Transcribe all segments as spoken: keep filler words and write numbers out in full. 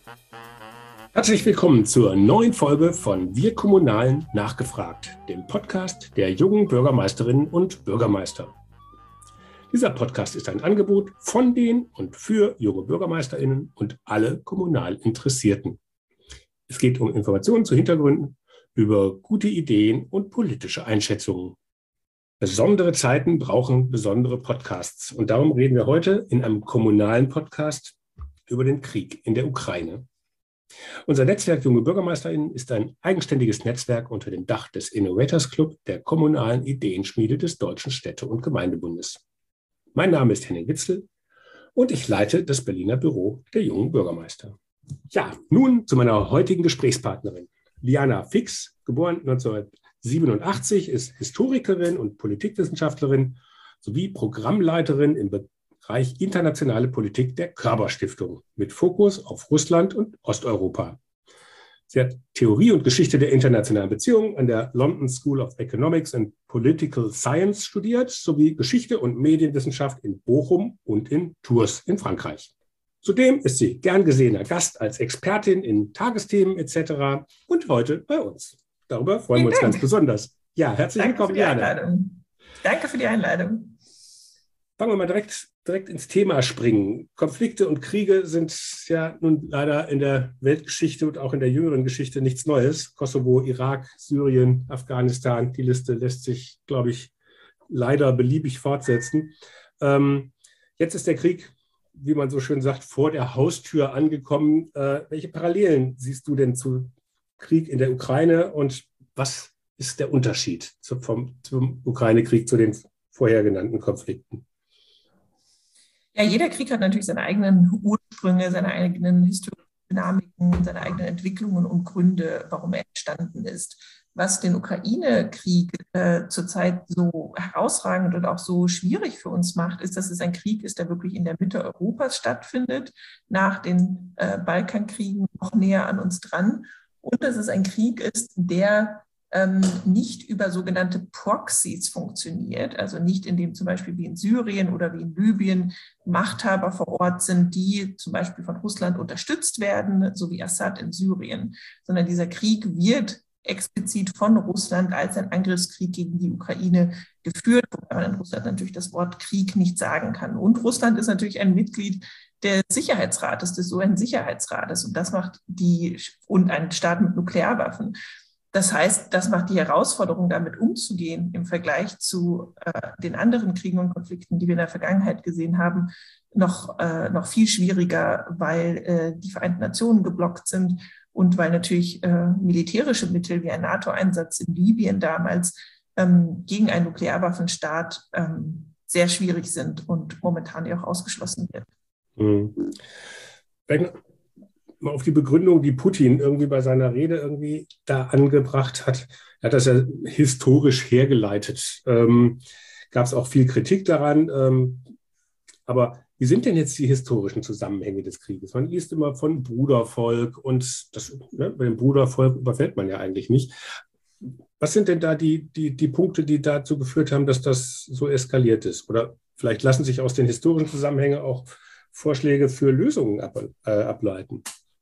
Herzlich willkommen zur neuen Folge von Wir Kommunalen nachgefragt, dem Podcast der jungen Bürgermeisterinnen und Bürgermeister. Dieser Podcast ist ein Angebot von den und für junge BürgermeisterInnen und alle kommunal Interessierten. Es geht um Informationen zu Hintergründen, über gute Ideen und politische Einschätzungen. Besondere Zeiten brauchen besondere Podcasts und darum reden wir heute in einem kommunalen Podcast über den Krieg in der Ukraine. Unser Netzwerk Junge BürgermeisterInnen ist ein eigenständiges Netzwerk unter dem Dach des Innovators Club, der kommunalen Ideenschmiede des Deutschen Städte- und Gemeindebundes. Mein Name ist Henning Witzel und ich leite das Berliner Büro der jungen Bürgermeister. Ja, nun zu meiner heutigen Gesprächspartnerin. Liana Fix, geboren neunzehnhundertsiebenundachtzig, ist Historikerin und Politikwissenschaftlerin sowie Programmleiterin im Bereich internationale Politik der Körber-Stiftung mit Fokus auf Russland und Osteuropa. Sie hat Theorie und Geschichte der internationalen Beziehungen an der London School of Economics and Political Science studiert, sowie Geschichte und Medienwissenschaft in Bochum und in Tours in Frankreich. Zudem ist sie gern gesehener Gast als Expertin in Tagesthemen et cetera und heute bei uns. Darüber freuen wir uns ganz besonders. Ja, herzlich willkommen, Liana. Danke für die Einladung. Fangen wir mal direkt, direkt ins Thema springen. Konflikte und Kriege sind ja nun leider in der Weltgeschichte und auch in der jüngeren Geschichte nichts Neues. Kosovo, Irak, Syrien, Afghanistan, die Liste lässt sich, glaube ich, leider beliebig fortsetzen. Ähm, jetzt ist der Krieg, wie man so schön sagt, vor der Haustür angekommen. Äh, welche Parallelen siehst du denn zu Krieg in der Ukraine und was ist der Unterschied zu, vom, zum Ukraine-Krieg zu den vorher genannten Konflikten? Ja, jeder Krieg hat natürlich seine eigenen Ursprünge, seine eigenen historischen Dynamiken, seine eigenen Entwicklungen und Gründe, warum er entstanden ist. Was den Ukraine-Krieg äh, zurzeit so herausragend und auch so schwierig für uns macht, ist, dass es ein Krieg ist, der wirklich in der Mitte Europas stattfindet, nach den äh, Balkankriegen noch näher an uns dran. Und dass es ein Krieg ist, der ähm, nicht über sogenannte Proxies funktioniert, also nicht indem zum Beispiel wie in Syrien oder wie in Libyen Machthaber vor Ort sind, die zum Beispiel von Russland unterstützt werden, so wie Assad in Syrien, sondern dieser Krieg wird explizit von Russland als ein Angriffskrieg gegen die Ukraine geführt, wobei man in Russland natürlich das Wort Krieg nicht sagen kann. Und Russland ist natürlich ein Mitglied des Sicherheitsrates, des U N-Sicherheitsrates, und das macht die, und ein Staat mit Nuklearwaffen. Das heißt, das macht die Herausforderung, damit umzugehen im Vergleich zu äh, den anderen Kriegen und Konflikten, die wir in der Vergangenheit gesehen haben, noch, äh, noch viel schwieriger, weil äh, die Vereinten Nationen geblockt sind und weil natürlich äh, militärische Mittel wie ein NATO-Einsatz in Libyen damals ähm, gegen einen Nuklearwaffenstaat ähm, sehr schwierig sind und momentan ja auch ausgeschlossen wird. Mhm. Wenn mal auf die Begründung, die Putin irgendwie bei seiner Rede irgendwie da angebracht hat, er hat das ja historisch hergeleitet. Ähm, gab es auch viel Kritik daran. Ähm, aber wie sind denn jetzt die historischen Zusammenhänge des Krieges? Man liest immer von Brudervolk und das, ne, bei dem Brudervolk überfällt man ja eigentlich nicht. Was sind denn da die, die, die Punkte, die dazu geführt haben, dass das so eskaliert ist? Oder vielleicht lassen sich aus den historischen Zusammenhängen auch Vorschläge für Lösungen ab, äh, ableiten?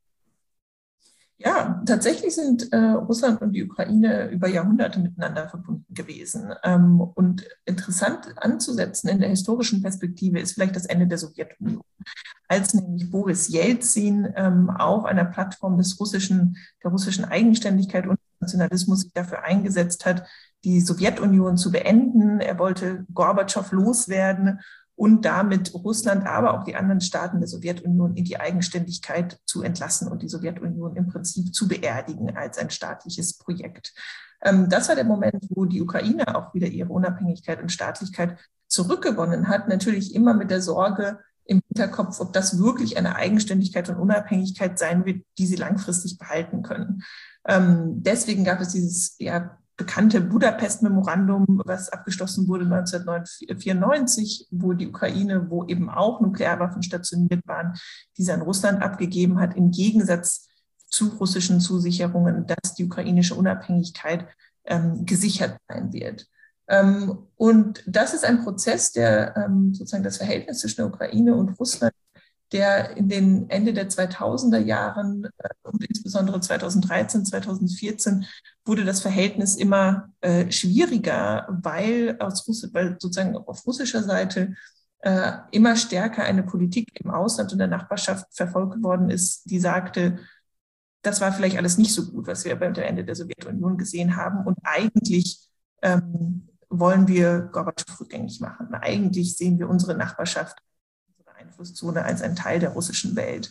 Ja, tatsächlich sind äh, Russland und die Ukraine über Jahrhunderte miteinander verbunden gewesen. Ähm, und interessant anzusetzen in der historischen Perspektive ist vielleicht das Ende der Sowjetunion. Als nämlich Boris Jelzin ähm, auf einer Plattform des russischen, der russischen Eigenständigkeit und Nationalismus sich dafür eingesetzt hat, die Sowjetunion zu beenden. Er wollte Gorbatschow loswerden und damit Russland, aber auch die anderen Staaten der Sowjetunion in die Eigenständigkeit zu entlassen und die Sowjetunion im Prinzip zu beerdigen als ein staatliches Projekt. Das war der Moment, wo die Ukraine auch wieder ihre Unabhängigkeit und Staatlichkeit zurückgewonnen hat, natürlich immer mit der Sorge im Hinterkopf, ob das wirklich eine Eigenständigkeit und Unabhängigkeit sein wird, die sie langfristig behalten können. Deswegen gab es dieses, ja, bekannte Budapest-Memorandum, was abgeschlossen wurde neunzehnhundertvierundneunzig, wo die Ukraine, wo eben auch Nuklearwaffen stationiert waren, diese an Russland abgegeben hat, im Gegensatz zu russischen Zusicherungen, dass die ukrainische Unabhängigkeit ähm, gesichert sein wird. Ähm, und das ist ein Prozess, der ähm, sozusagen das Verhältnis zwischen der Ukraine und Russland der in den Ende der zweitausender Jahren und insbesondere zweitausenddreizehn, zweitausendvierzehn wurde das Verhältnis immer äh, schwieriger, weil, aus Russ- weil sozusagen auf russischer Seite äh, immer stärker eine Politik im Ausland und der Nachbarschaft verfolgt worden ist, die sagte, das war vielleicht alles nicht so gut, was wir beim Ende der Sowjetunion gesehen haben. Und eigentlich ähm, wollen wir Gorbatschow rückgängig machen. Eigentlich sehen wir unsere Nachbarschaft, unsere Einflusszone als ein Teil der russischen Welt.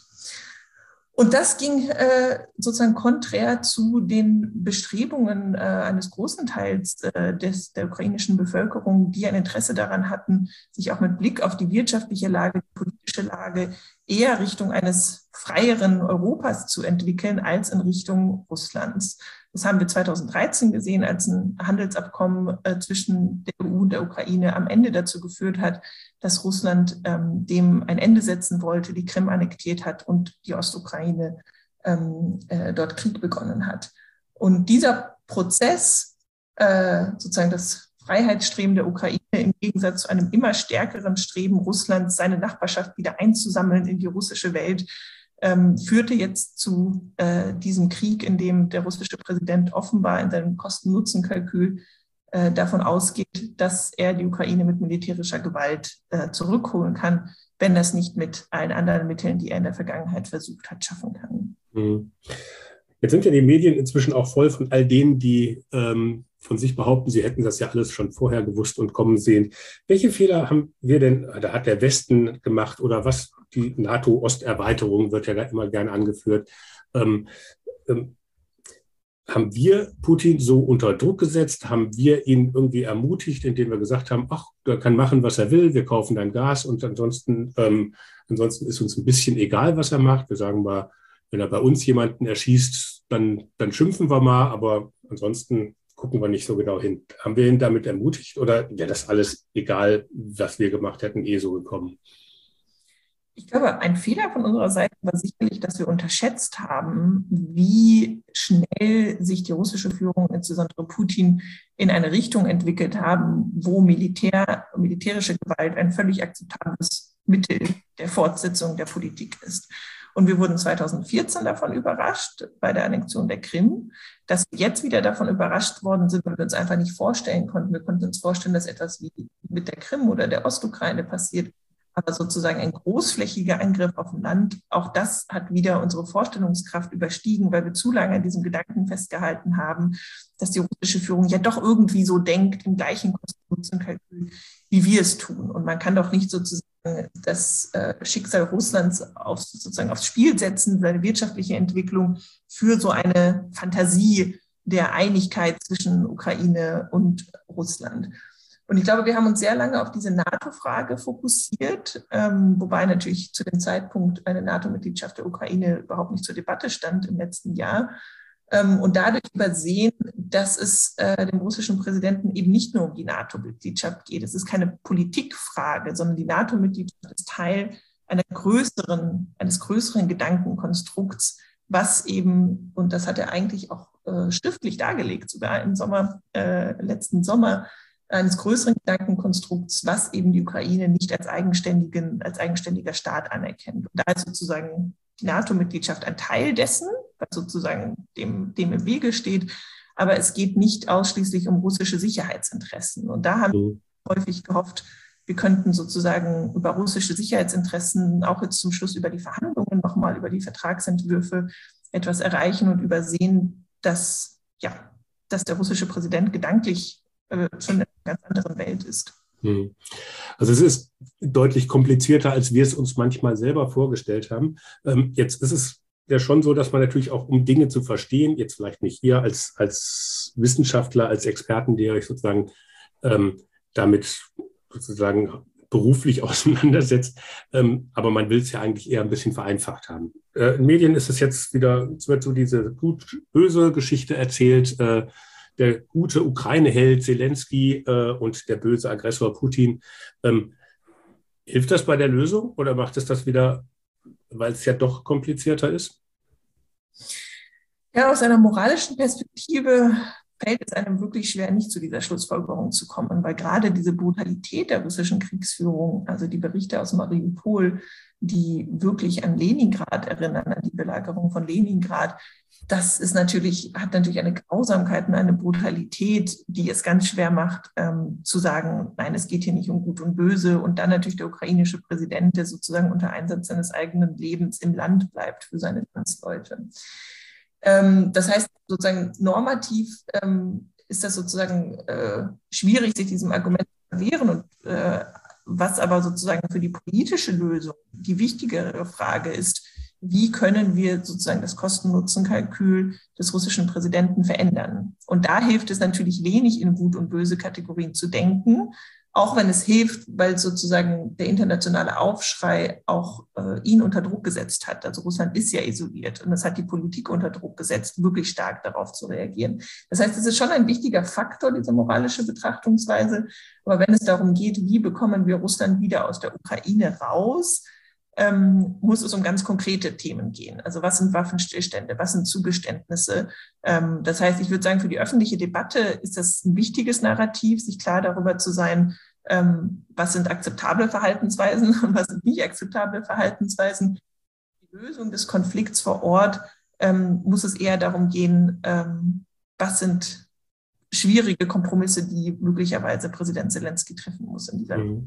Und das ging äh, sozusagen konträr zu den Bestrebungen äh, eines großen Teils äh, des, der ukrainischen Bevölkerung, die ein Interesse daran hatten, sich auch mit Blick auf die wirtschaftliche Lage, die politische Lage eher Richtung eines freieren Europas zu entwickeln, als in Richtung Russlands. Das haben wir zweitausenddreizehn gesehen, als ein Handelsabkommen äh, zwischen der E U und der Ukraine am Ende dazu geführt hat, dass Russland ähm, dem ein Ende setzen wollte, die Krim annektiert hat und die Ostukraine ähm, äh, dort Krieg begonnen hat. Und dieser Prozess, äh, sozusagen das Freiheitsstreben der Ukraine im Gegensatz zu einem immer stärkeren Streben Russlands, seine Nachbarschaft wieder einzusammeln in die russische Welt, ähm, führte jetzt zu äh, diesem Krieg, in dem der russische Präsident offenbar in seinem Kosten-Nutzen-Kalkül äh, davon ausgeht, dass er die Ukraine mit militärischer Gewalt äh, zurückholen kann, wenn das nicht mit allen anderen Mitteln, die er in der Vergangenheit versucht hat, schaffen kann. Mhm. Jetzt sind ja die Medien inzwischen auch voll von all denen, die ähm, von sich behaupten, sie hätten das ja alles schon vorher gewusst und kommen sehen. Welche Fehler haben wir denn, da hat der Westen gemacht oder was, die NATO-Osterweiterung wird ja da immer gerne angeführt, ähm, ähm, haben wir Putin so unter Druck gesetzt? Haben wir ihn irgendwie ermutigt, indem wir gesagt haben, ach, er kann machen, was er will, wir kaufen dann Gas und ansonsten, ähm, ansonsten ist uns ein bisschen egal, was er macht. Wir sagen mal, wenn er bei uns jemanden erschießt, dann, dann schimpfen wir mal, aber ansonsten gucken wir nicht so genau hin. Haben wir ihn damit ermutigt oder wäre das alles, egal, was wir gemacht hätten, eh so gekommen? Ich glaube, ein Fehler von unserer Seite war sicherlich, dass wir unterschätzt haben, wie schnell sich die russische Führung, insbesondere Putin, in eine Richtung entwickelt haben, wo Militär, militärische Gewalt ein völlig akzeptables Mittel der Fortsetzung der Politik ist. Und wir wurden zweitausendvierzehn davon überrascht, bei der Annexion der Krim, dass wir jetzt wieder davon überrascht worden sind, weil wir uns einfach nicht vorstellen konnten. Wir konnten uns vorstellen, dass etwas wie mit der Krim oder der Ostukraine passiert, aber sozusagen ein großflächiger Angriff auf ein Land, auch das hat wieder unsere Vorstellungskraft überstiegen, weil wir zu lange an diesem Gedanken festgehalten haben, dass die russische Führung ja doch irgendwie so denkt, im gleichen Kosten-Nutzen-Kalkül, wie wir es tun. Und man kann doch nicht sozusagen das Schicksal Russlands auf, sozusagen aufs Spiel setzen, seine wirtschaftliche Entwicklung für so eine Fantasie der Einigkeit zwischen Ukraine und Russland. Und ich glaube, wir haben uns sehr lange auf diese NATO-Frage fokussiert, ähm, wobei natürlich zu dem Zeitpunkt eine NATO-Mitgliedschaft der Ukraine überhaupt nicht zur Debatte stand im letzten Jahr. Ähm, und dadurch übersehen, dass es äh, dem russischen Präsidenten eben nicht nur um die NATO-Mitgliedschaft geht. Es ist keine Politikfrage, sondern die NATO-Mitgliedschaft ist Teil einer größeren, eines größeren Gedankenkonstrukts, was eben, und das hat er eigentlich auch äh, schriftlich dargelegt, sogar im Sommer, äh, letzten Sommer, eines größeren Gedankenkonstrukts, was eben die Ukraine nicht als, eigenständigen, als eigenständiger Staat anerkennt. Und da ist sozusagen die NATO-Mitgliedschaft ein Teil dessen, was sozusagen dem, dem im Wege steht. Aber es geht nicht ausschließlich um russische Sicherheitsinteressen. Und da haben wir häufig gehofft, wir könnten sozusagen über russische Sicherheitsinteressen, auch jetzt zum Schluss über die Verhandlungen nochmal, über die Vertragsentwürfe etwas erreichen und übersehen, dass, ja, dass der russische Präsident gedanklich schon in einer ganz anderen Welt ist. Also es ist deutlich komplizierter, als wir es uns manchmal selber vorgestellt haben. Jetzt ist es ja schon so, dass man natürlich auch, um Dinge zu verstehen, jetzt vielleicht nicht ihr als, als Wissenschaftler, als Experten, die euch sozusagen ähm, damit sozusagen beruflich auseinandersetzt, ähm, aber man will es ja eigentlich eher ein bisschen vereinfacht haben. Äh, in Medien ist es jetzt wieder, es wird so diese gut-böse Geschichte erzählt, äh, der gute Ukraine-Held Zelensky äh, und der böse Aggressor Putin. Ähm, hilft das bei der Lösung oder macht es das wieder, weil es ja doch komplizierter ist? Ja, aus einer moralischen Perspektive fällt es einem wirklich schwer, nicht zu dieser Schlussfolgerung zu kommen, weil gerade diese Brutalität der russischen Kriegsführung, also die Berichte aus Mariupol, die wirklich an Leningrad erinnern, an die Belagerung von Leningrad, das ist natürlich, hat natürlich eine Grausamkeit und eine Brutalität, die es ganz schwer macht, ähm, zu sagen, nein, es geht hier nicht um Gut und Böse. Und dann natürlich der ukrainische Präsident, der sozusagen unter Einsatz seines eigenen Lebens im Land bleibt für seine Landsleute. Ähm, das heißt, sozusagen normativ ähm, ist das sozusagen äh, schwierig, sich diesem Argument zu erwehren. Und äh, was aber sozusagen für die politische Lösung die wichtigere Frage ist, wie können wir sozusagen das Kosten-Nutzen-Kalkül des russischen Präsidenten verändern? Und da hilft es natürlich wenig, in Gut- und Böse-Kategorien zu denken, auch wenn es hilft, weil sozusagen der internationale Aufschrei auch äh, ihn unter Druck gesetzt hat. Also Russland ist ja isoliert und das hat die Politik unter Druck gesetzt, wirklich stark darauf zu reagieren. Das heißt, es ist schon ein wichtiger Faktor, diese moralische Betrachtungsweise. Aber wenn es darum geht, wie bekommen wir Russland wieder aus der Ukraine raus, Ähm, muss es um ganz konkrete Themen gehen. Also was sind Waffenstillstände, was sind Zugeständnisse? Ähm, das heißt, ich würde sagen, für die öffentliche Debatte ist das ein wichtiges Narrativ, sich klar darüber zu sein, ähm, was sind akzeptable Verhaltensweisen und was sind nicht akzeptable Verhaltensweisen. Die Lösung des Konflikts vor Ort ähm, muss es eher darum gehen, ähm, was sind schwierige Kompromisse, die möglicherweise Präsident Zelensky treffen muss in dieser mhm.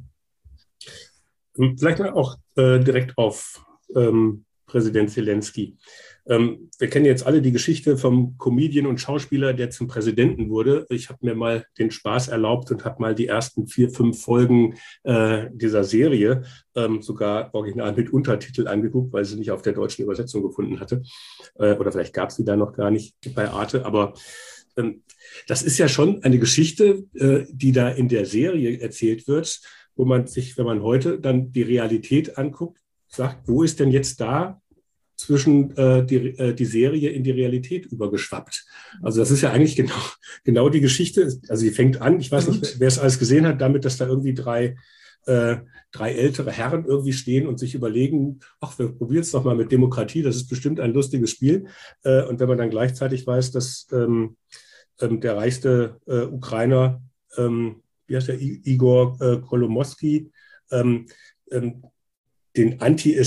Vielleicht mal auch äh, direkt auf ähm, Präsident Zelensky. Ähm, wir kennen jetzt alle die Geschichte vom Comedian und Schauspieler, der zum Präsidenten wurde. Ich habe mir mal den Spaß erlaubt und habe mal die ersten vier, fünf Folgen äh, dieser Serie ähm, sogar original mit Untertitel angeguckt, weil sie nicht auf der deutschen Übersetzung gefunden hatte. Äh, oder vielleicht gab es sie da noch gar nicht bei Arte. Aber ähm, das ist ja schon eine Geschichte, äh, die da in der Serie erzählt wird, wo man sich, wenn man heute dann die Realität anguckt, sagt, wo ist denn jetzt da zwischen äh, die, äh, die Serie in die Realität übergeschwappt? Also das ist ja eigentlich genau, genau die Geschichte. Also sie fängt an, ich weiß nicht, wer es alles gesehen hat, damit, dass da irgendwie drei, äh, drei ältere Herren irgendwie stehen und sich überlegen, ach, wir probieren es doch mal mit Demokratie, das ist bestimmt ein lustiges Spiel. Äh, und wenn man dann gleichzeitig weiß, dass ähm, ähm, der reichste äh, Ukrainer, ähm, wie heißt der, Igor äh, Kolomoisky, ähm, ähm, den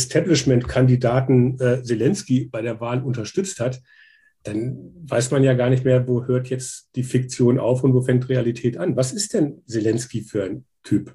Anti-Establishment-Kandidaten äh, Zelensky bei der Wahl unterstützt hat, dann weiß man ja gar nicht mehr, wo hört jetzt die Fiktion auf und wo fängt Realität an. Was ist denn Zelensky für ein Typ?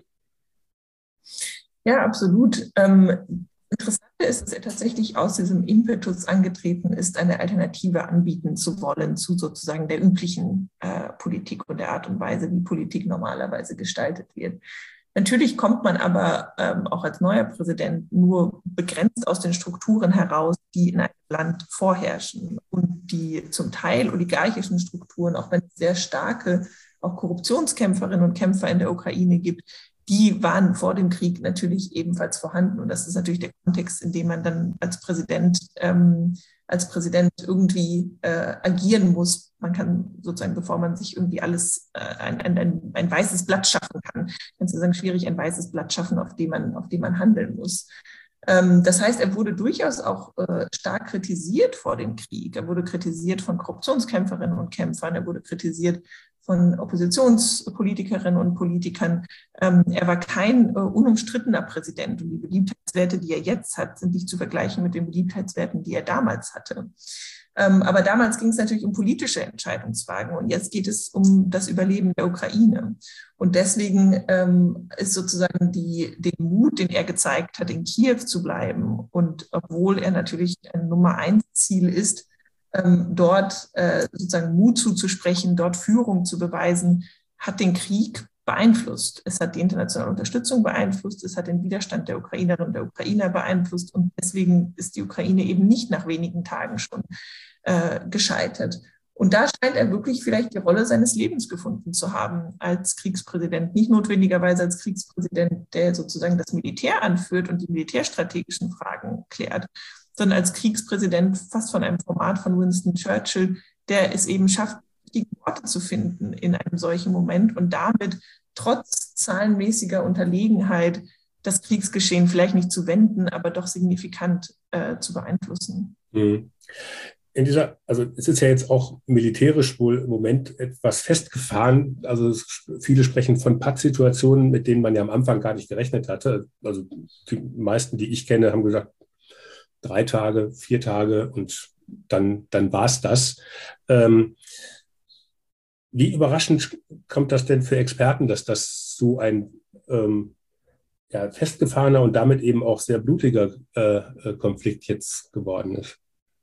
Ja, absolut. Ähm, interessant ist, dass er tatsächlich aus diesem Impetus angetreten ist, eine Alternative anbieten zu wollen zu sozusagen der üblichen äh, Politik und der Art und Weise, wie Politik normalerweise gestaltet wird. Natürlich kommt man aber ähm, auch als neuer Präsident nur begrenzt aus den Strukturen heraus, die in einem Land vorherrschen und die zum Teil oligarchischen Strukturen, auch wenn es sehr starke auch Korruptionskämpferinnen und Kämpfer in der Ukraine gibt, die waren vor dem Krieg natürlich ebenfalls vorhanden. Und das ist natürlich der Kontext, in dem man dann als Präsident, ähm, als Präsident irgendwie äh, agieren muss. Man kann sozusagen, bevor man sich irgendwie alles, äh, ein, ein, ein, ein weißes Blatt schaffen kann, kann es sozusagen schwierig ein weißes Blatt schaffen, auf dem man, auf dem man handeln muss. Ähm, das heißt, er wurde durchaus auch äh, stark kritisiert vor dem Krieg. Er wurde kritisiert von Korruptionskämpferinnen und Kämpfern. Er wurde kritisiert von Oppositionspolitikerinnen und Politikern. Ähm, er war kein äh, unumstrittener Präsident und die Beliebtheitswerte, die er jetzt hat, sind nicht zu vergleichen mit den Beliebtheitswerten, die er damals hatte. Ähm, aber damals ging es natürlich um politische Entscheidungsfragen und jetzt geht es um das Überleben der Ukraine. Und deswegen ähm, ist sozusagen die, den Mut, den er gezeigt hat, in Kiew zu bleiben und obwohl er natürlich ein Nummer eins Ziel ist, Ähm, dort äh, sozusagen Mut zuzusprechen, dort Führung zu beweisen, hat den Krieg beeinflusst. Es hat die internationale Unterstützung beeinflusst, es hat den Widerstand der Ukrainerinnen und der Ukrainer beeinflusst und deswegen ist die Ukraine eben nicht nach wenigen Tagen schon äh, gescheitert. Und da scheint er wirklich vielleicht die Rolle seines Lebens gefunden zu haben als Kriegspräsident. Nicht notwendigerweise als Kriegspräsident, der sozusagen das Militär anführt und die militärstrategischen Fragen klärt, sondern als Kriegspräsident fast von einem Format von Winston Churchill, der es eben schafft, richtige Worte zu finden in einem solchen Moment und damit trotz zahlenmäßiger Unterlegenheit das Kriegsgeschehen vielleicht nicht zu wenden, aber doch signifikant äh, zu beeinflussen. Mhm. in dieser, also es ist ja jetzt auch militärisch wohl im Moment etwas festgefahren. Also es, viele sprechen von Pattsituationen, mit denen man ja am Anfang gar nicht gerechnet hatte. Also die meisten, die ich kenne, haben gesagt, drei Tage, vier Tage und dann, dann war es das. Ähm, wie überraschend kommt das denn für Experten, dass das so ein ähm, ja, festgefahrener und damit eben auch sehr blutiger äh, Konflikt jetzt geworden ist?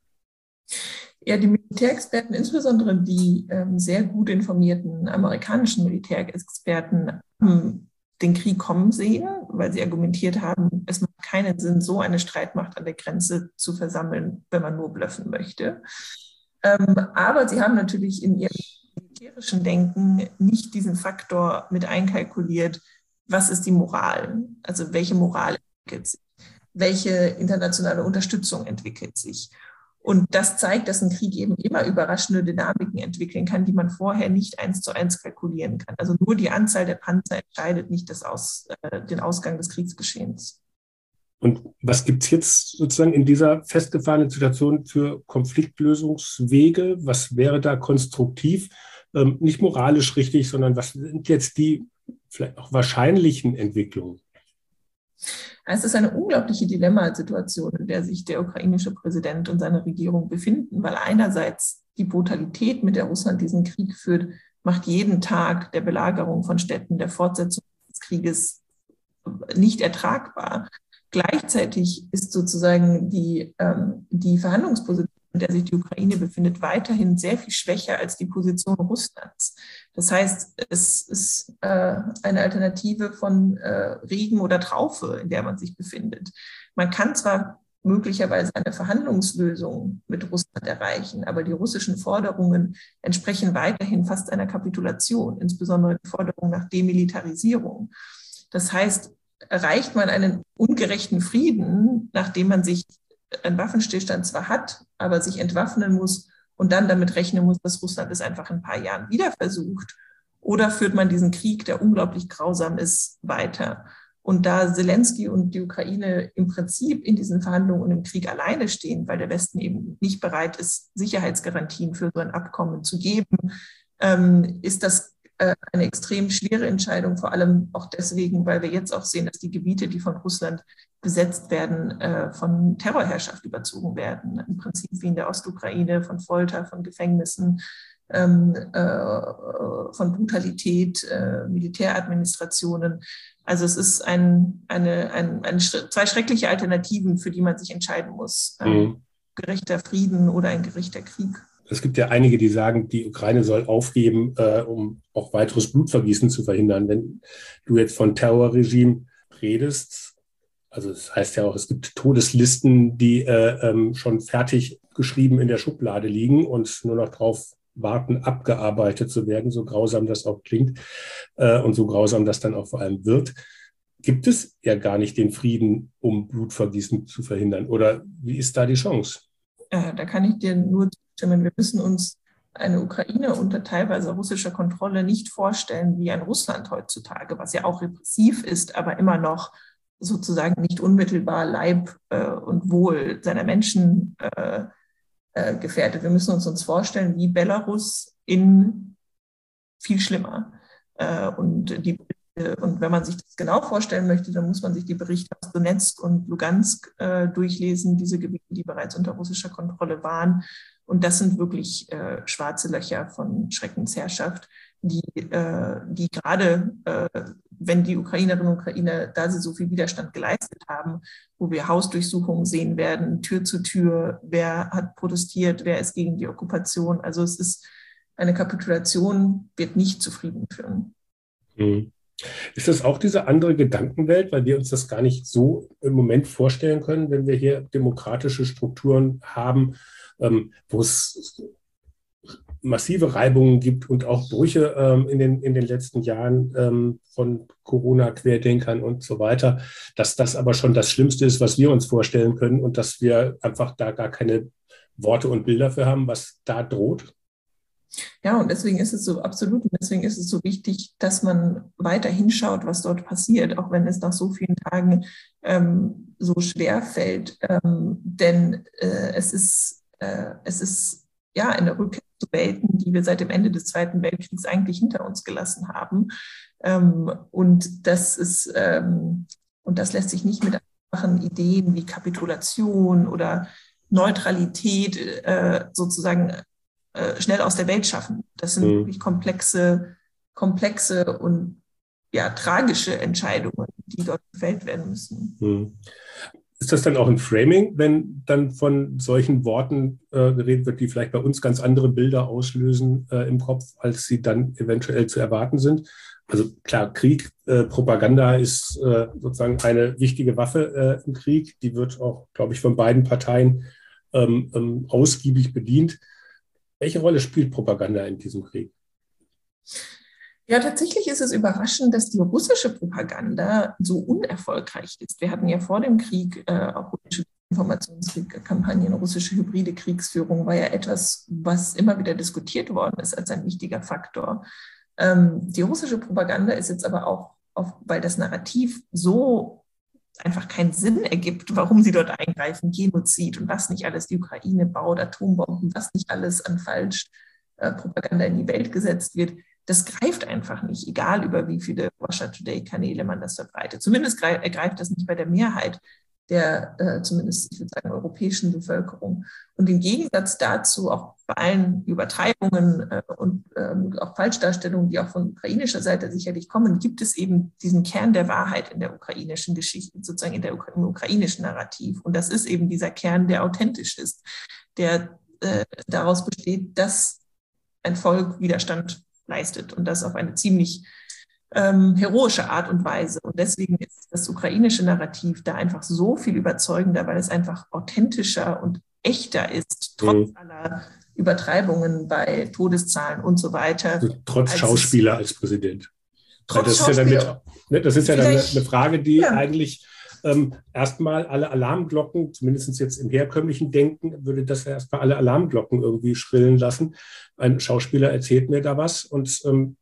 Ja, die Militärexperten, insbesondere die ähm, sehr gut informierten amerikanischen Militärexperten, haben den Krieg kommen sehen, weil sie argumentiert haben, es macht keinen Sinn, so eine Streitmacht an der Grenze zu versammeln, wenn man nur bluffen möchte. Ähm, aber sie haben natürlich in ihrem militärischen Denken nicht diesen Faktor mit einkalkuliert, was ist die Moral, also welche Moral entwickelt sich, welche internationale Unterstützung entwickelt sich. Und das zeigt, dass ein Krieg eben immer überraschende Dynamiken entwickeln kann, die man vorher nicht eins zu eins kalkulieren kann. Also nur die Anzahl der Panzer entscheidet nicht das Aus, äh, den Ausgang des Kriegsgeschehens. Und was gibt es jetzt sozusagen in dieser festgefahrenen Situation für Konfliktlösungswege? Was wäre da konstruktiv? Ähm, nicht moralisch richtig, sondern was sind jetzt die vielleicht auch wahrscheinlichen Entwicklungen? Es ist eine unglaubliche Dilemmasituation, in der sich der ukrainische Präsident und seine Regierung befinden, weil einerseits die Brutalität, mit der Russland diesen Krieg führt, macht jeden Tag der Belagerung von Städten, der Fortsetzung des Krieges nicht ertragbar. Gleichzeitig ist sozusagen die, ähm, die Verhandlungsposition, in der sich die Ukraine befindet, weiterhin sehr viel schwächer als die Position Russlands. Das heißt, es ist äh, eine Alternative von äh, Regen oder Traufe, in der man sich befindet. Man kann zwar möglicherweise eine Verhandlungslösung mit Russland erreichen, aber die russischen Forderungen entsprechen weiterhin fast einer Kapitulation, insbesondere die Forderung nach Demilitarisierung. Das heißt, erreicht man einen ungerechten Frieden, nachdem man sich einen Waffenstillstand zwar hat, aber sich entwaffnen muss und dann damit rechnen muss, dass Russland es einfach in ein paar Jahren wieder versucht? Oder führt man diesen Krieg, der unglaublich grausam ist, weiter? Und da Zelensky und die Ukraine im Prinzip in diesen Verhandlungen und im Krieg alleine stehen, weil der Westen eben nicht bereit ist, Sicherheitsgarantien für so ein Abkommen zu geben, ähm, ist das eine extrem schwere Entscheidung, vor allem auch deswegen, weil wir jetzt auch sehen, dass die Gebiete, die von Russland besetzt werden, von Terrorherrschaft überzogen werden. Im Prinzip wie in der Ostukraine, von Folter, von Gefängnissen, von Brutalität, Militäradministrationen. Also es ist ein, eine, ein, eine, zwei schreckliche Alternativen, für die man sich entscheiden muss. Mhm. Gerechter Frieden oder ein gerechter Krieg. Es gibt ja einige, die sagen, die Ukraine soll aufgeben, äh, um auch weiteres Blutvergießen zu verhindern. Wenn du jetzt von Terrorregime redest, also das heißt ja auch, es gibt Todeslisten, die äh, ähm, schon fertig geschrieben in der Schublade liegen und nur noch darauf warten, abgearbeitet zu werden, so grausam das auch klingt äh, und so grausam das dann auch vor allem wird. Gibt es ja gar nicht den Frieden, um Blutvergießen zu verhindern. Oder wie ist da die Chance? Äh, da kann ich dir nur zustimmen. Wir müssen uns eine Ukraine unter teilweise russischer Kontrolle nicht vorstellen wie ein Russland heutzutage, was ja auch repressiv ist, aber immer noch sozusagen nicht unmittelbar Leib äh, und Wohl seiner Menschen äh, äh, gefährdet. Wir müssen uns uns vorstellen wie Belarus in viel schlimmer. Äh, und die Und wenn man sich das genau vorstellen möchte, dann muss man sich die Berichte aus Donetsk und Lugansk äh, durchlesen, diese Gebiete, die bereits unter russischer Kontrolle waren. Und das sind wirklich äh, schwarze Löcher von Schreckensherrschaft, die, äh, die gerade, äh, wenn die Ukrainerinnen und Ukrainer, da sie so viel Widerstand geleistet haben, wo wir Hausdurchsuchungen sehen werden, Tür zu Tür, wer hat protestiert, wer ist gegen die Okkupation. Also es ist eine Kapitulation, wird nicht zu Frieden führen. Mhm. Ist das auch diese andere Gedankenwelt, weil wir uns das gar nicht so im Moment vorstellen können, wenn wir hier demokratische Strukturen haben, ähm, wo es massive Reibungen gibt und auch Brüche ähm, in, den, in den letzten Jahren ähm, von Corona-Querdenkern und so weiter, dass das aber schon das Schlimmste ist, was wir uns vorstellen können und dass wir einfach da gar keine Worte und Bilder für haben, was da droht? Ja, und deswegen ist es so absolut, und deswegen ist es so wichtig, dass man weiter hinschaut, was dort passiert, auch wenn es nach so vielen Tagen ähm, so schwer fällt. Ähm, denn äh, es ist äh, es ist ja eine Rückkehr zu Welten, die wir seit dem Ende des Zweiten Weltkriegs eigentlich hinter uns gelassen haben. Ähm, und das ist, ähm, und das lässt sich nicht mit einfachen Ideen wie Kapitulation oder Neutralität äh, sozusagen äh, schnell aus der Welt schaffen. Das sind mhm. wirklich komplexe, komplexe und ja, tragische Entscheidungen, die dort gefällt werden müssen. Mhm. Ist das dann auch ein Framing, wenn dann von solchen Worten äh, geredet wird, die vielleicht bei uns ganz andere Bilder auslösen äh, im Kopf, als sie dann eventuell zu erwarten sind? Also klar, Krieg, äh, Propaganda ist äh, sozusagen eine wichtige Waffe äh, im Krieg. Die wird auch, glaube ich, von beiden Parteien ähm, ähm, ausgiebig bedient. Welche Rolle spielt Propaganda in diesem Krieg? Ja, tatsächlich ist es überraschend, dass die russische Propaganda so unerfolgreich ist. Wir hatten ja vor dem Krieg äh, auch russische Informationskampagnen, russische hybride Kriegsführung war ja etwas, was immer wieder diskutiert worden ist als ein wichtiger Faktor. Ähm, die russische Propaganda ist jetzt aber auch, auf, weil das Narrativ so einfach keinen Sinn ergibt, warum sie dort eingreifen, Genozid und was nicht alles, die Ukraine baut, Atombomben, was nicht alles an Falschpropaganda äh, in die Welt gesetzt wird. Das greift einfach nicht, egal über wie viele Russia Today-Kanäle man das verbreitet. Zumindest greift das nicht bei der Mehrheit der, äh, zumindest ich würde sagen, europäischen Bevölkerung. Und im Gegensatz dazu, auch bei allen Übertreibungen äh, und ähm, auch Falschdarstellungen, die auch von ukrainischer Seite sicherlich kommen, gibt es eben diesen Kern der Wahrheit in der ukrainischen Geschichte, sozusagen in der, im ukrainischen Narrativ. Und das ist eben dieser Kern, der authentisch ist, der äh, daraus besteht, dass ein Volk Widerstand leistet und das auf eine ziemlich ähm, heroische Art und Weise. Und deswegen ist das ukrainische Narrativ da einfach so viel überzeugender, weil es einfach authentischer und echter ist, trotz mhm. aller Übertreibungen bei Todeszahlen und so weiter. Also trotz als Schauspieler als Präsident. Trotz das, ist ja damit, ne, das ist ja dann eine, eine Frage, die ja. eigentlich ähm, erstmal alle Alarmglocken, zumindest jetzt im herkömmlichen Denken, würde das ja erstmal alle Alarmglocken irgendwie schrillen lassen. Ein Schauspieler erzählt mir da was und ähm,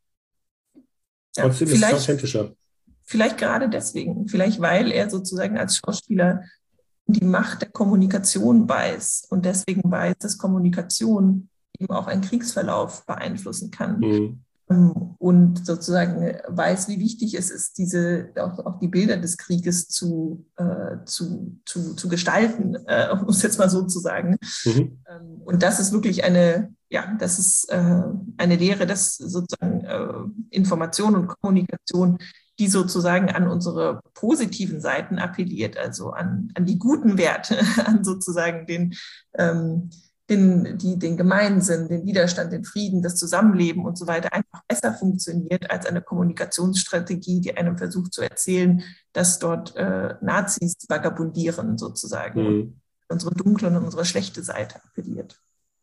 trotzdem ja, ist es authentischer. Vielleicht gerade deswegen, vielleicht weil er sozusagen als Schauspieler die Macht der Kommunikation weiß und deswegen weiß, dass Kommunikation eben auch einen Kriegsverlauf beeinflussen kann. Mhm. Und sozusagen weiß, wie wichtig es ist, diese, auch, auch die Bilder des Krieges zu, äh, zu, zu, zu gestalten, äh, um es jetzt mal so zu sagen. Mhm. Und das ist wirklich eine, ja, das ist äh, eine Lehre, dass sozusagen äh, Information und Kommunikation, die sozusagen an unsere positiven Seiten appelliert, also an, an die guten Werte, an sozusagen den ähm, Den, die, den Gemeinsinn, den Widerstand, den Frieden, das Zusammenleben und so weiter einfach besser funktioniert als eine Kommunikationsstrategie, die einem versucht zu erzählen, dass dort äh, Nazis vagabundieren sozusagen, mhm. unsere dunkle und unsere schlechte Seite appelliert.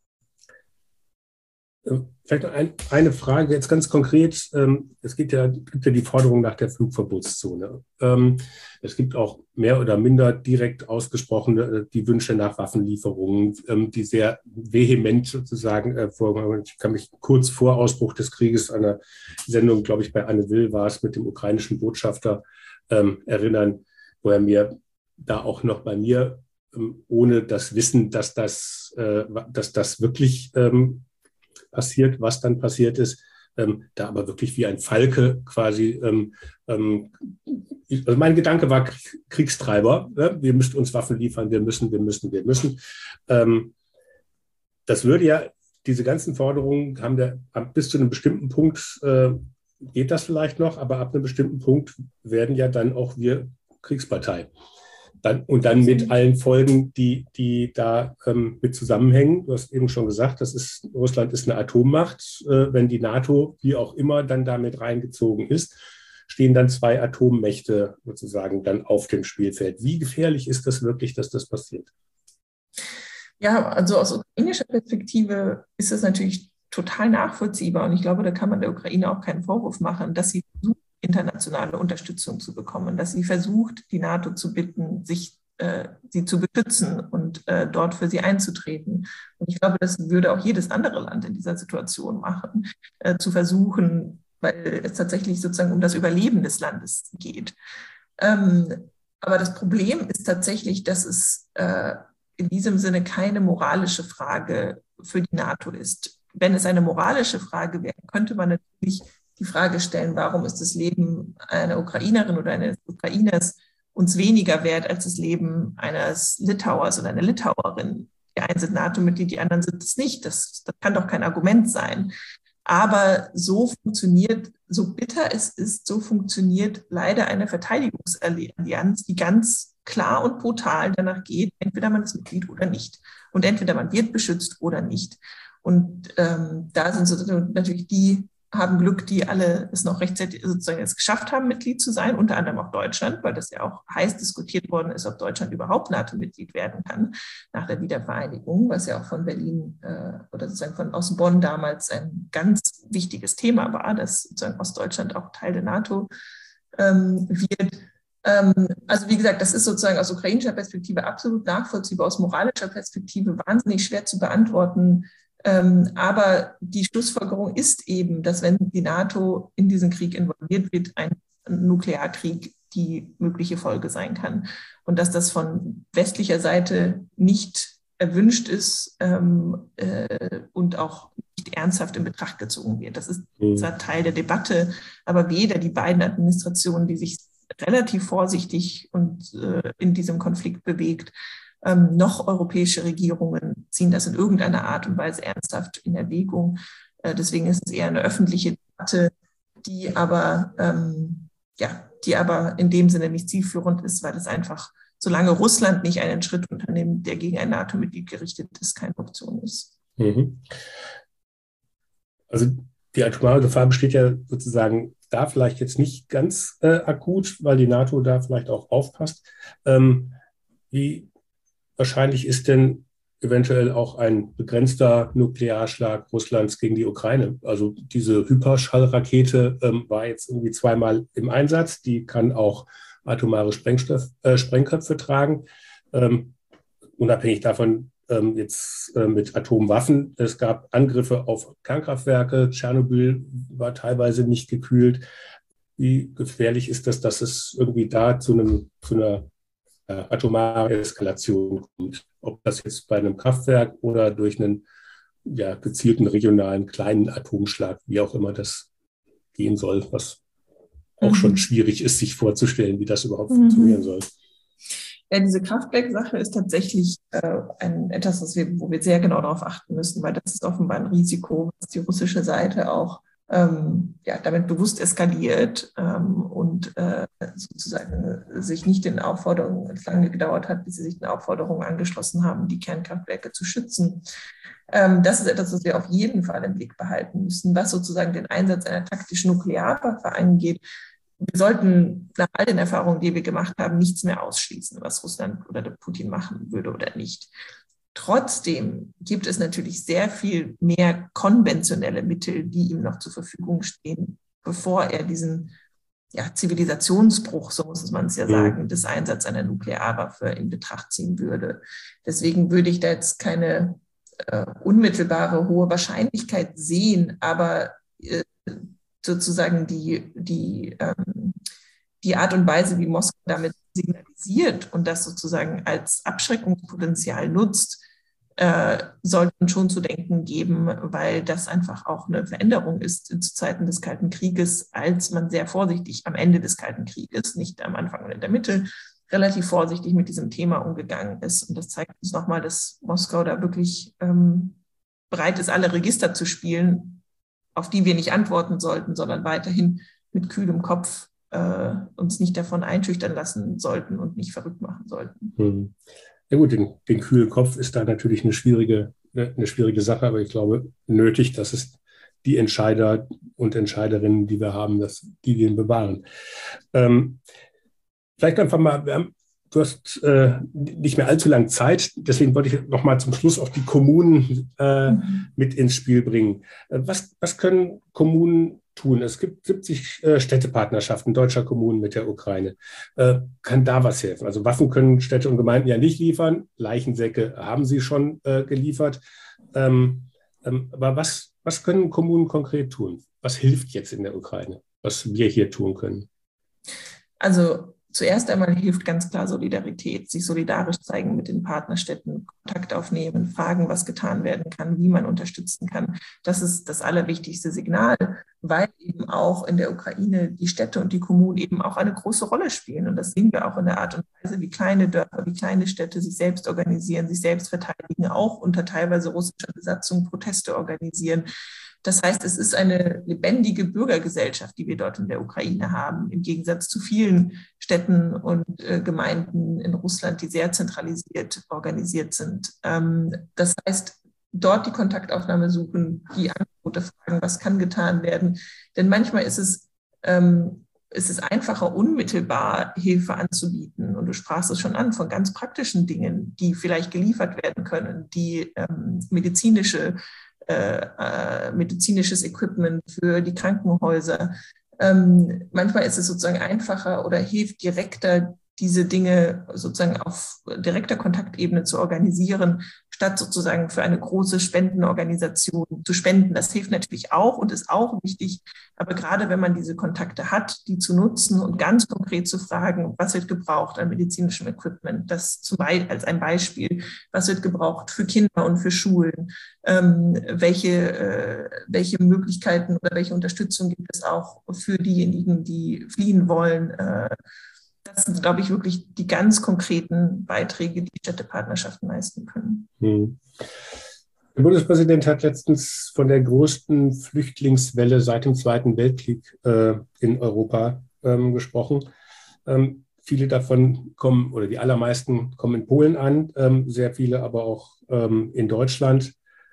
Vielleicht noch ein, eine Frage, jetzt ganz konkret. Ähm, es gibt ja, gibt ja die Forderung nach der Flugverbotszone. Ähm, es gibt auch mehr oder minder direkt ausgesprochene äh, die Wünsche nach Waffenlieferungen, ähm, die sehr vehement sozusagen äh, vorkommen. Ich kann mich kurz vor Ausbruch des Krieges an einer Sendung, glaube ich, bei Anne Will war es, mit dem ukrainischen Botschafter ähm, erinnern, wo er mir da auch noch bei mir, ähm, ohne das Wissen, dass das, äh, dass das wirklich ähm, passiert, was dann passiert ist, ähm, da aber wirklich wie ein Falke quasi, ähm, ähm, also mein Gedanke war Kriegstreiber, ne? Wir müssen uns Waffen liefern, wir müssen, wir müssen, wir müssen. Ähm, das würde ja, diese ganzen Forderungen haben der, bis zu einem bestimmten Punkt äh, geht das vielleicht noch, aber ab einem bestimmten Punkt werden ja dann auch wir Kriegspartei. Dann, und dann mit allen Folgen, die, die da ähm, mit zusammenhängen. Du hast eben schon gesagt, das ist, Russland ist eine Atommacht. Äh, wenn die NATO, wie auch immer, dann damit reingezogen ist, stehen dann zwei Atommächte sozusagen dann auf dem Spielfeld. Wie gefährlich ist das wirklich, dass das passiert? Ja, also aus ukrainischer Perspektive ist das natürlich total nachvollziehbar. Und ich glaube, da kann man der Ukraine auch keinen Vorwurf machen, dass sie versucht, internationale Unterstützung zu bekommen, dass sie versucht, die NATO zu bitten, sich äh, sie zu beschützen und äh, dort für sie einzutreten. Und ich glaube, das würde auch jedes andere Land in dieser Situation machen, äh, zu versuchen, weil es tatsächlich sozusagen um das Überleben des Landes geht. Ähm, aber das Problem ist tatsächlich, dass es äh, in diesem Sinne keine moralische Frage für die NATO ist. Wenn es eine moralische Frage wäre, könnte man natürlich die Frage stellen, warum ist das Leben einer Ukrainerin oder eines Ukrainers uns weniger wert als das Leben eines Litauers oder einer Litauerin. Die einen sind NATO-Mitglied, die anderen sind es nicht. Das, das kann doch kein Argument sein. Aber so funktioniert, so bitter es ist, so funktioniert leider eine Verteidigungsallianz, die ganz klar und brutal danach geht, entweder man ist Mitglied oder nicht. Und entweder man wird beschützt oder nicht. Und ähm, da sind so natürlich die, haben Glück, die alle es noch rechtzeitig sozusagen es geschafft haben, Mitglied zu sein, unter anderem auch Deutschland, weil das ja auch heiß diskutiert worden ist, ob Deutschland überhaupt NATO-Mitglied werden kann nach der Wiedervereinigung, was ja auch von Berlin äh, oder sozusagen von aus Bonn damals ein ganz wichtiges Thema war, dass sozusagen Ostdeutschland auch Teil der NATO ähm, wird. Ähm, also wie gesagt, das ist sozusagen aus ukrainischer Perspektive absolut nachvollziehbar, aus moralischer Perspektive wahnsinnig schwer zu beantworten. Ähm, aber die Schlussfolgerung ist eben, dass wenn die NATO in diesen Krieg involviert wird, ein Nuklearkrieg die mögliche Folge sein kann. Und dass das von westlicher Seite nicht erwünscht ist ähm, äh, und auch nicht ernsthaft in Betracht gezogen wird. Das ist zwar Teil der Debatte, aber weder die beiden Administrationen, die sich relativ vorsichtig und äh, in diesem Konflikt bewegt, Ähm, noch europäische Regierungen ziehen das in irgendeiner Art und Weise ernsthaft in Erwägung. Äh, deswegen ist es eher eine öffentliche Debatte, die aber, ähm, ja, die aber in dem Sinne nicht zielführend ist, weil es einfach, solange Russland nicht einen Schritt unternimmt, der gegen ein NATO-Mitglied gerichtet ist, keine Option ist. Mhm. Also die atomare Gefahr besteht ja sozusagen da vielleicht jetzt nicht ganz äh, akut, weil die NATO da vielleicht auch aufpasst. Ähm, wie wahrscheinlich ist denn eventuell auch ein begrenzter Nuklearschlag Russlands gegen die Ukraine? Also diese Hyperschallrakete ähm, war jetzt irgendwie zweimal im Einsatz. Die kann auch atomare Sprengstoff, äh, Sprengköpfe tragen. Ähm, unabhängig davon ähm, jetzt äh, mit Atomwaffen. Es gab Angriffe auf Kernkraftwerke. Tschernobyl war teilweise nicht gekühlt. Wie gefährlich ist das, dass es irgendwie da zu, einem, zu einer atomare Eskalation kommt. Ob das jetzt bei einem Kraftwerk oder durch einen ja, gezielten regionalen kleinen Atomschlag, wie auch immer das gehen soll, was auch mhm. schon schwierig ist, sich vorzustellen, wie das überhaupt mhm. funktionieren soll. Ja, diese Kraftwerksache ist tatsächlich äh, ein, etwas, was wir, wo wir sehr genau darauf achten müssen, weil das ist offenbar ein Risiko, was die russische Seite auch Ähm, ja, damit bewusst eskaliert ähm, und äh, sozusagen sich nicht den Aufforderungen, es lange gedauert hat, bis sie sich den Aufforderungen angeschlossen haben, die Kernkraftwerke zu schützen. Ähm, das ist etwas, was wir auf jeden Fall im Blick behalten müssen, was sozusagen den Einsatz einer taktischen Nuklearwaffe angeht. Wir sollten nach all den Erfahrungen, die wir gemacht haben, nichts mehr ausschließen, was Russland oder der Putin machen würde oder nicht. Trotzdem gibt es natürlich sehr viel mehr konventionelle Mittel, die ihm noch zur Verfügung stehen, bevor er diesen ja, Zivilisationsbruch, so muss man es ja sagen, des Einsatzes einer Nuklearwaffe in Betracht ziehen würde. Deswegen würde ich da jetzt keine äh, unmittelbare hohe Wahrscheinlichkeit sehen, aber äh, sozusagen die, die, ähm, die Art und Weise, wie Moskau damit signalisiert und das sozusagen als Abschreckungspotenzial nutzt, äh, sollte man schon zu denken geben, weil das einfach auch eine Veränderung ist zu Zeiten des Kalten Krieges, als man sehr vorsichtig am Ende des Kalten Krieges, nicht am Anfang oder in der Mitte, relativ vorsichtig mit diesem Thema umgegangen ist. Und das zeigt uns nochmal, dass Moskau da wirklich ähm, bereit ist, alle Register zu spielen, auf die wir nicht antworten sollten, sondern weiterhin mit kühlem Kopf äh, uns nicht davon einschüchtern lassen sollten und nicht verrückt machen sollten. Hm. Ja gut, den, den kühlen Kopf ist da natürlich eine schwierige, eine schwierige Sache, aber ich glaube nötig, dass es die Entscheider und Entscheiderinnen, die wir haben, dass die den bewahren. Ähm, vielleicht einfach mal, wir haben, du hast äh, nicht mehr allzu lange Zeit, deswegen wollte ich noch mal zum Schluss auch die Kommunen äh, mhm. mit ins Spiel bringen. Äh, was, was können Kommunen tun? Es gibt siebzig äh, Städtepartnerschaften deutscher Kommunen mit der Ukraine. Äh, kann da was helfen? Also Waffen können Städte und Gemeinden ja nicht liefern. Leichensäcke haben sie schon äh, geliefert. Ähm, ähm, aber was, was können Kommunen konkret tun? Was hilft jetzt in der Ukraine, was wir hier tun können? Also zuerst einmal hilft ganz klar Solidarität, sich solidarisch zeigen mit den Partnerstädten, Kontakt aufnehmen, fragen, was getan werden kann, wie man unterstützen kann. Das ist das allerwichtigste Signal, weil eben auch in der Ukraine die Städte und die Kommunen eben auch eine große Rolle spielen. Und das sehen wir auch in der Art und Weise, wie kleine Dörfer, wie kleine Städte sich selbst organisieren, sich selbst verteidigen, auch unter teilweise russischer Besatzung Proteste organisieren. Das heißt, es ist eine lebendige Bürgergesellschaft, die wir dort in der Ukraine haben, im Gegensatz zu vielen Städten und äh, Gemeinden in Russland, die sehr zentralisiert organisiert sind. Ähm, das heißt, dort die Kontaktaufnahme suchen, die Angebote fragen, was kann getan werden. Denn manchmal ist es, ähm, ist es einfacher, unmittelbar Hilfe anzubieten. Und du sprachst es schon an, von ganz praktischen Dingen, die vielleicht geliefert werden können, die ähm, medizinische Äh, äh, medizinisches Equipment für die Krankenhäuser. Ähm, manchmal ist es sozusagen einfacher oder hilft direkter, diese Dinge sozusagen auf direkter Kontaktebene zu organisieren, statt sozusagen für eine große Spendenorganisation zu spenden. Das hilft natürlich auch und ist auch wichtig, aber gerade wenn man diese Kontakte hat, die zu nutzen und ganz konkret zu fragen, was wird gebraucht an medizinischem Equipment, das zum Beispiel als ein Beispiel, was wird gebraucht für Kinder und für Schulen, ähm, welche, äh, welche Möglichkeiten oder welche Unterstützung gibt es auch für diejenigen, die fliehen wollen. Äh, Das sind, glaube ich, wirklich die ganz konkreten Beiträge, die Städtepartnerschaften leisten können. Hm. Der Bundespräsident hat letztens von der größten Flüchtlingswelle seit dem Zweiten Weltkrieg äh, in Europa ähm, gesprochen. Ähm, viele davon kommen, oder die allermeisten kommen in Polen an, ähm, sehr viele aber auch ähm, in Deutschland.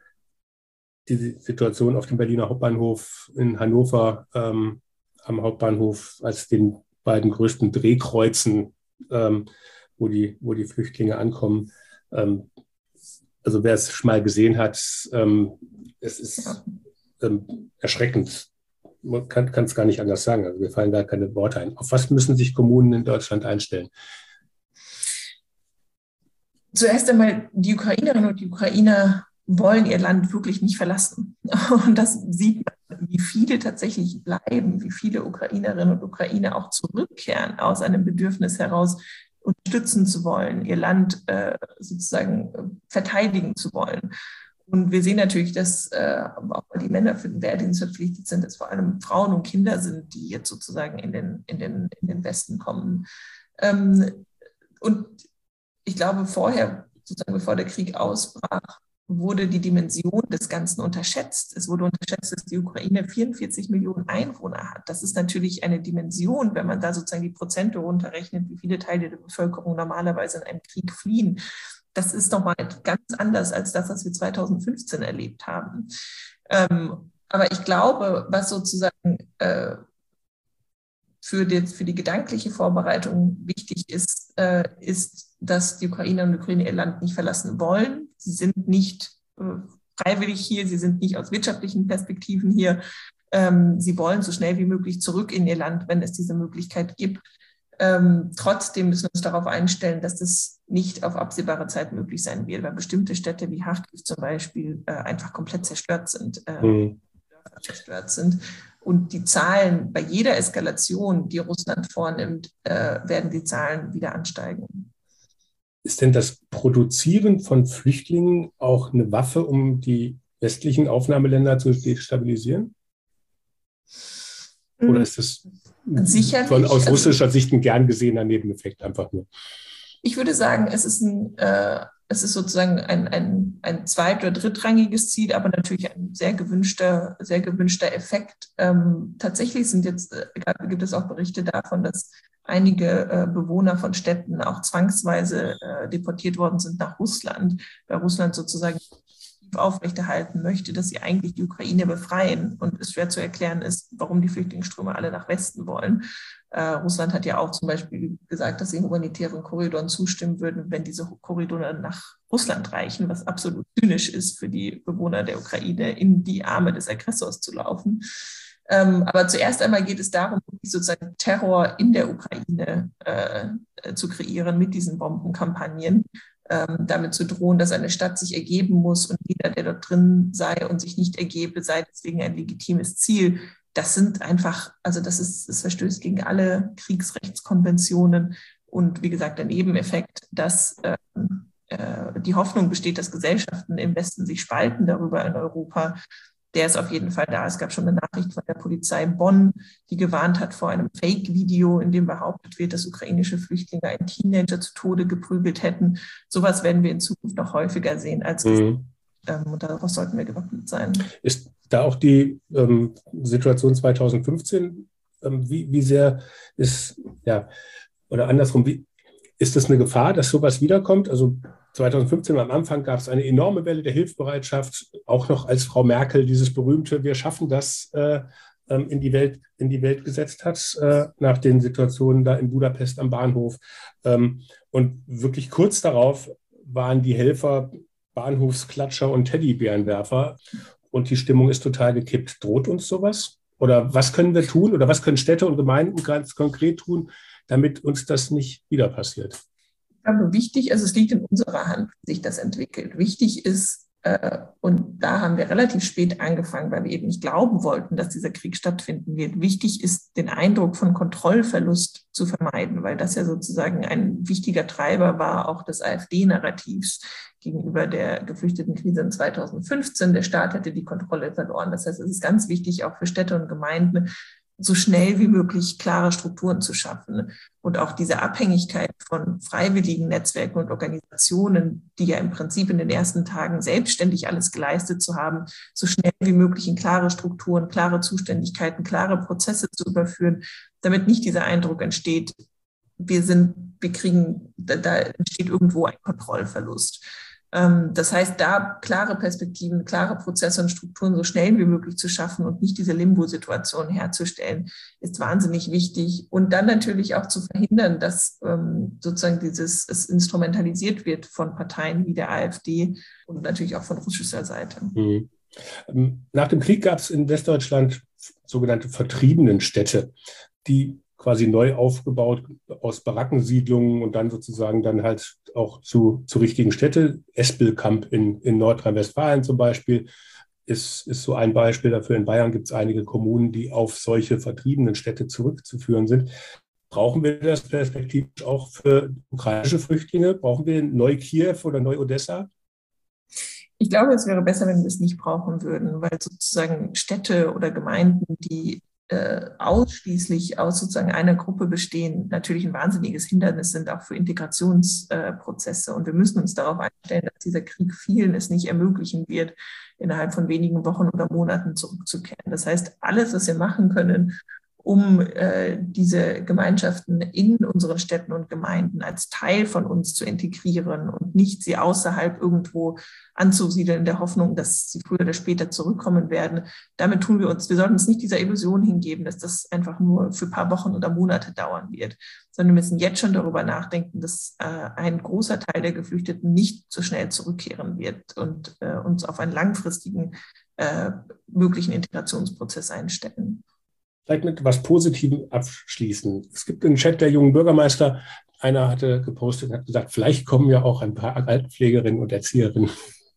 Die Situation auf dem Berliner Hauptbahnhof, in Hannover ähm, am Hauptbahnhof als den beiden größten Drehkreuzen, ähm, wo, die, wo die Flüchtlinge ankommen. Ähm, also wer es schon mal gesehen hat, ähm, es ist ähm, erschreckend. Man kann es gar nicht anders sagen. Also mir fallen da keine Worte ein. Auf was müssen sich Kommunen in Deutschland einstellen? Zuerst einmal, die Ukrainerinnen und die Ukrainer wollen ihr Land wirklich nicht verlassen. Und das sieht man, wie viele tatsächlich bleiben, wie viele Ukrainerinnen und Ukrainer auch zurückkehren aus einem Bedürfnis heraus, unterstützen zu wollen, ihr Land äh, sozusagen äh, verteidigen zu wollen. Und wir sehen natürlich, dass äh, auch die Männer für den Wehrdienst verpflichtet sind, dass vor allem Frauen und Kinder sind, die jetzt sozusagen in den, in den, in den Westen kommen. Ähm, und ich glaube, vorher, sozusagen bevor der Krieg ausbrach, wurde die Dimension des Ganzen unterschätzt. Es wurde unterschätzt, dass die Ukraine vierundvierzig Millionen Einwohner hat. Das ist natürlich eine Dimension, wenn man da sozusagen die Prozente runterrechnet, wie viele Teile der Bevölkerung normalerweise in einem Krieg fliehen. Das ist nochmal ganz anders als das, was wir zweitausendfünfzehn erlebt haben. Ähm, aber ich glaube, was sozusagen äh, für die, für die gedankliche Vorbereitung wichtig ist, äh, ist, dass die Ukrainerinnen und Ukrainer ihr Land nicht verlassen wollen. Sie sind nicht äh, freiwillig hier, sie sind nicht aus wirtschaftlichen Perspektiven hier. Ähm, sie wollen so schnell wie möglich zurück in ihr Land, wenn es diese Möglichkeit gibt. Ähm, trotzdem müssen wir uns darauf einstellen, dass das nicht auf absehbare Zeit möglich sein wird, weil bestimmte Städte wie Kharkiv zum Beispiel äh, einfach komplett zerstört sind, äh, mhm. zerstört sind. Und die Zahlen bei jeder Eskalation, die Russland vornimmt, äh, werden die Zahlen wieder ansteigen. Ist denn das Produzieren von Flüchtlingen auch eine Waffe, um die westlichen Aufnahmeländer zu destabilisieren? Oder ist das Sicherlich, von, aus russischer Sicht ein gern gesehener Nebeneffekt einfach nur? Ich würde sagen, es ist, ein, äh, es ist sozusagen ein, ein, ein zweit- oder drittrangiges Ziel, aber natürlich ein sehr gewünschter, sehr gewünschter Effekt. Ähm, tatsächlich sind jetzt, äh, gibt es auch Berichte davon, dass einige äh, Bewohner von Städten auch zwangsweise äh, deportiert worden sind nach Russland, weil Russland sozusagen aufrechterhalten möchte, dass sie eigentlich die Ukraine befreien und es schwer zu erklären ist, warum die Flüchtlingsströme alle nach Westen wollen. Äh, Russland hat ja auch zum Beispiel gesagt, dass sie humanitären Korridoren zustimmen würden, wenn diese Korridore nach Russland reichen, was absolut zynisch ist für die Bewohner der Ukraine, in die Arme des Aggressors zu laufen. Ähm, aber zuerst einmal geht es darum, sozusagen Terror in der Ukraine äh, zu kreieren mit diesen Bombenkampagnen. Ähm, damit zu drohen, dass eine Stadt sich ergeben muss und jeder, der dort drin sei und sich nicht ergebe, sei deswegen ein legitimes Ziel. das sind einfach, also das ist, es verstößt gegen alle Kriegsrechtskonventionen. Und wie gesagt, der Nebeneffekt, dass äh, äh, die Hoffnung besteht, dass Gesellschaften im Westen sich spalten darüber in Europa, der ist auf jeden Fall da. Es gab schon eine Nachricht von der Polizei in Bonn, die gewarnt hat vor einem Fake-Video, in dem behauptet wird, dass ukrainische Flüchtlinge einen Teenager zu Tode geprügelt hätten. Sowas werden wir in Zukunft noch häufiger sehen als mhm. ähm, und darauf sollten wir gewappnet sein. Ist da auch die ähm, Situation zwanzig fünfzehn, ähm, wie, wie sehr ist, ja, oder andersrum, wie, ist das eine Gefahr, dass sowas wiederkommt? Also zwanzig fünfzehn am Anfang gab es eine enorme Welle der Hilfsbereitschaft, auch noch als Frau Merkel dieses berühmte "Wir schaffen das" äh, in die Welt, in die Welt gesetzt hat, äh, nach den Situationen da in Budapest am Bahnhof. Ähm, und wirklich kurz darauf waren die Helfer Bahnhofsklatscher und Teddybärenwerfer und die Stimmung ist total gekippt. Droht uns sowas? Oder was können wir tun? Oder was können Städte und Gemeinden ganz konkret tun, damit uns das nicht wieder passiert? Ich glaube, wichtig, also es liegt in unserer Hand, wie sich das entwickelt. Wichtig ist, äh, und da haben wir relativ spät angefangen, weil wir eben nicht glauben wollten, dass dieser Krieg stattfinden wird. Wichtig ist, den Eindruck von Kontrollverlust zu vermeiden, weil das ja sozusagen ein wichtiger Treiber war, auch des AfD-Narrativs gegenüber der Geflüchtetenkrise in zwanzig fünfzehn. Der Staat hätte die Kontrolle verloren. Das heißt, es ist ganz wichtig, auch für Städte und Gemeinden, so schnell wie möglich klare Strukturen zu schaffen und auch diese Abhängigkeit von freiwilligen Netzwerken und Organisationen, die ja im Prinzip in den ersten Tagen selbstständig alles geleistet zu haben, so schnell wie möglich in klare Strukturen, klare Zuständigkeiten, klare Prozesse zu überführen, damit nicht dieser Eindruck entsteht, wir sind, wir kriegen, da, da entsteht irgendwo ein Kontrollverlust. Das heißt, da klare Perspektiven, klare Prozesse und Strukturen so schnell wie möglich zu schaffen und nicht diese Limbo-Situation herzustellen, ist wahnsinnig wichtig. Und dann natürlich auch zu verhindern, dass ähm, sozusagen dieses, es instrumentalisiert wird von Parteien wie der AfD und natürlich auch von russischer Seite. Mhm. Nach dem Krieg gab es in Westdeutschland sogenannte Vertriebenenstädte, die quasi neu aufgebaut aus Barackensiedlungen und dann sozusagen dann halt auch zu, zu richtigen Städte. Espelkamp in, in Nordrhein-Westfalen zum Beispiel ist, ist so ein Beispiel dafür. In Bayern gibt es einige Kommunen, die auf solche vertriebenen Städte zurückzuführen sind. Brauchen wir das perspektivisch auch für ukrainische Flüchtlinge? Brauchen wir Neu-Kiew oder Neu-Odessa? Ich glaube, es wäre besser, wenn wir es nicht brauchen würden, weil sozusagen Städte oder Gemeinden, die Äh, ausschließlich aus sozusagen einer Gruppe bestehen, natürlich ein wahnsinniges Hindernis sind auch für Integrationsprozesse. Äh, und wir müssen uns darauf einstellen, dass dieser Krieg vielen es nicht ermöglichen wird, innerhalb von wenigen Wochen oder Monaten zurückzukehren. Das heißt, alles, was wir machen können, um äh, diese Gemeinschaften in unseren Städten und Gemeinden als Teil von uns zu integrieren und nicht sie außerhalb irgendwo anzusiedeln in der Hoffnung, dass sie früher oder später zurückkommen werden. Damit tun wir uns, wir sollten uns nicht dieser Illusion hingeben, dass das einfach nur für ein paar Wochen oder Monate dauern wird, sondern wir müssen jetzt schon darüber nachdenken, dass äh, ein großer Teil der Geflüchteten nicht so schnell zurückkehren wird und äh, uns auf einen langfristigen äh, möglichen Integrationsprozess einstellen. Vielleicht mit etwas Positivem abschließen. Es gibt einen Chat der jungen Bürgermeister. Einer hatte gepostet und hat gesagt, vielleicht kommen ja auch ein paar Altenpflegerinnen und Erzieherinnen.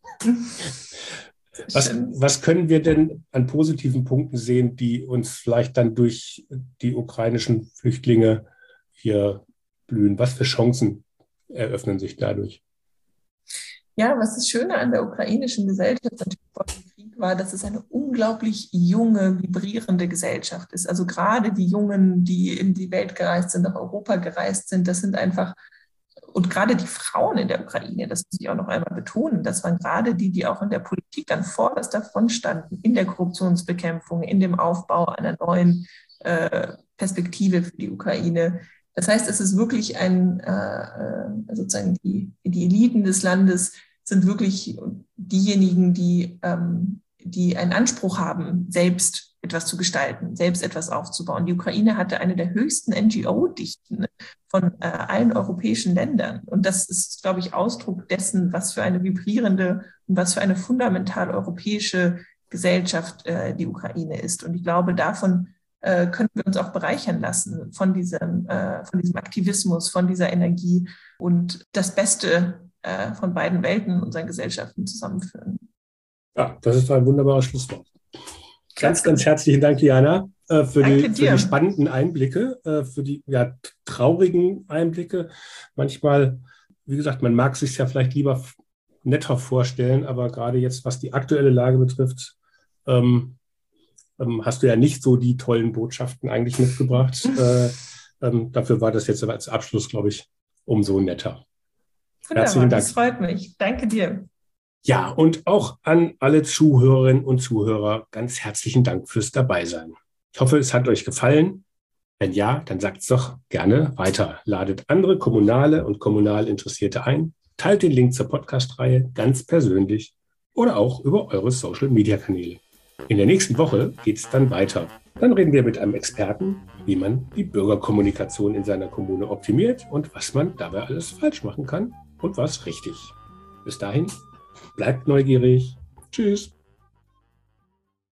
Was, was können wir denn an positiven Punkten sehen, die uns vielleicht dann durch die ukrainischen Flüchtlinge hier blühen? Was für Chancen eröffnen sich dadurch? Ja, was das Schöne an der ukrainischen Gesellschaft natürlich vor dem Krieg war, dass es eine unglaublich junge, vibrierende Gesellschaft ist. Also gerade die Jungen, die in die Welt gereist sind, nach Europa gereist sind, das sind einfach, und gerade die Frauen in der Ukraine, das muss ich auch noch einmal betonen, das waren gerade die, die auch in der Politik dann vorderst davon standen, in der Korruptionsbekämpfung, in dem Aufbau einer neuen äh, Perspektive für die Ukraine. Das heißt, es ist wirklich ein, äh, sozusagen die, die Eliten des Landes sind wirklich diejenigen, die, ähm, die einen Anspruch haben, selbst etwas zu gestalten, selbst etwas aufzubauen. Die Ukraine hatte eine der höchsten N G O-Dichten von äh, allen europäischen Ländern. Und das ist, glaube ich, Ausdruck dessen, was für eine vibrierende und was für eine fundamental europäische Gesellschaft äh, die Ukraine ist. Und ich glaube, davon äh, können wir uns auch bereichern lassen, von diesem, äh, von diesem Aktivismus, von dieser Energie und das Beste äh, von beiden Welten in unseren Gesellschaften zusammenführen. Ja, das ist ein wunderbares Schlusswort. Ganz, ganz herzlichen Dank, Diana, äh, für, Danke die, dir. für die spannenden Einblicke, äh, für die ja, traurigen Einblicke. Manchmal, wie gesagt, man mag es sich ja vielleicht lieber f- netter vorstellen, aber gerade jetzt, was die aktuelle Lage betrifft, ähm, ähm, hast du ja nicht so die tollen Botschaften eigentlich mitgebracht. Äh, ähm, dafür war das jetzt aber als Abschluss, glaube ich, umso netter. Wunderbar, Herzlichen Dank. das freut mich. Danke dir. Ja, und auch an alle Zuhörerinnen und Zuhörer ganz herzlichen Dank fürs Dabeisein. Ich hoffe, es hat euch gefallen. Wenn ja, dann sagt es doch gerne weiter. Ladet andere Kommunale und kommunal Interessierte ein, teilt den Link zur Podcast-Reihe ganz persönlich oder auch über eure Social-Media-Kanäle. In der nächsten Woche geht es dann weiter. Dann reden wir mit einem Experten, wie man die Bürgerkommunikation in seiner Kommune optimiert und was man dabei alles falsch machen kann und was richtig. Bis dahin, bleibt neugierig. Tschüss.